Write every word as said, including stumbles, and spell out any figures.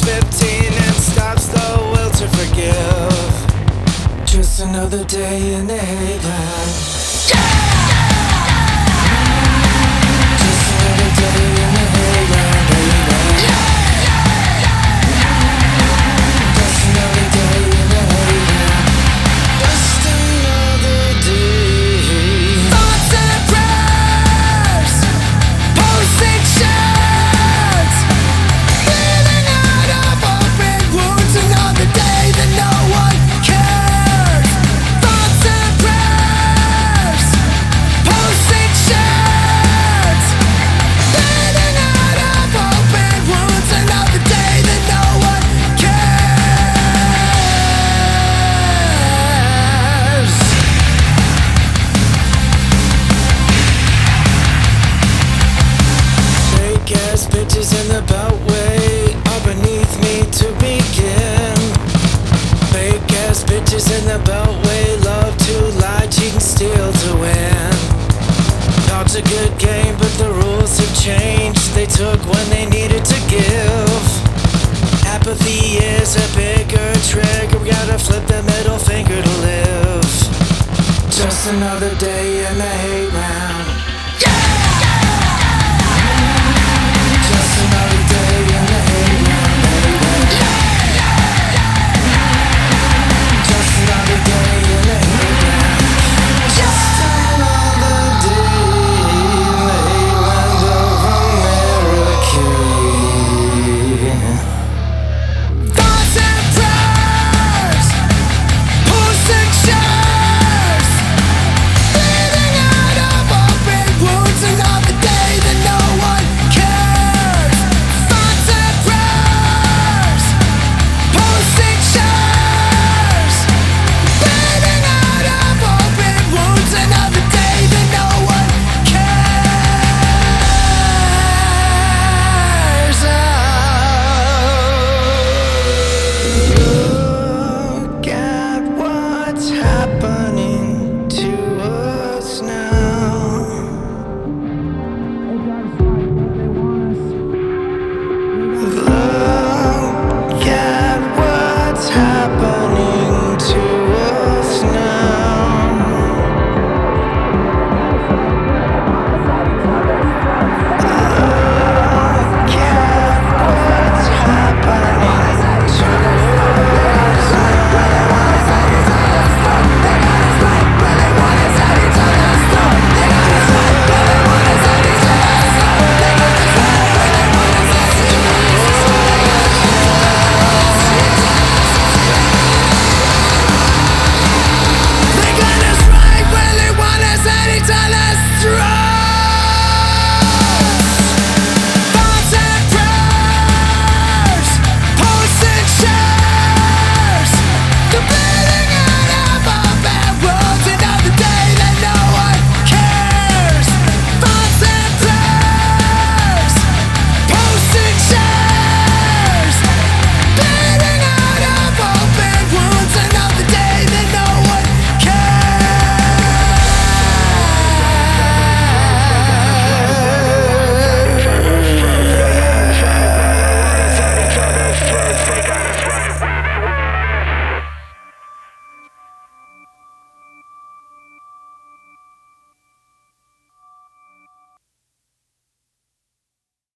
fifteen and stops the will to forgive. Just another day in the haven. Just another day in the haven, haven. Just another day in the haven. Just another day. Thoughts and prayers, post-sections, bleeding out of open wounds. Another day that no one cares. Thoughts and prayers, post-sections, bleeding out of open wounds. Another day that no one cares. Fake ass bitches in the beltway are beneath me to begin. Fake ass bitches in the beltway love to lie, cheat and steal to win. Talk's a good game, but the rules have changed. They took when they needed to give. Apathy is a bigger trigger. We gotta flip the middle finger to live. Just another day in the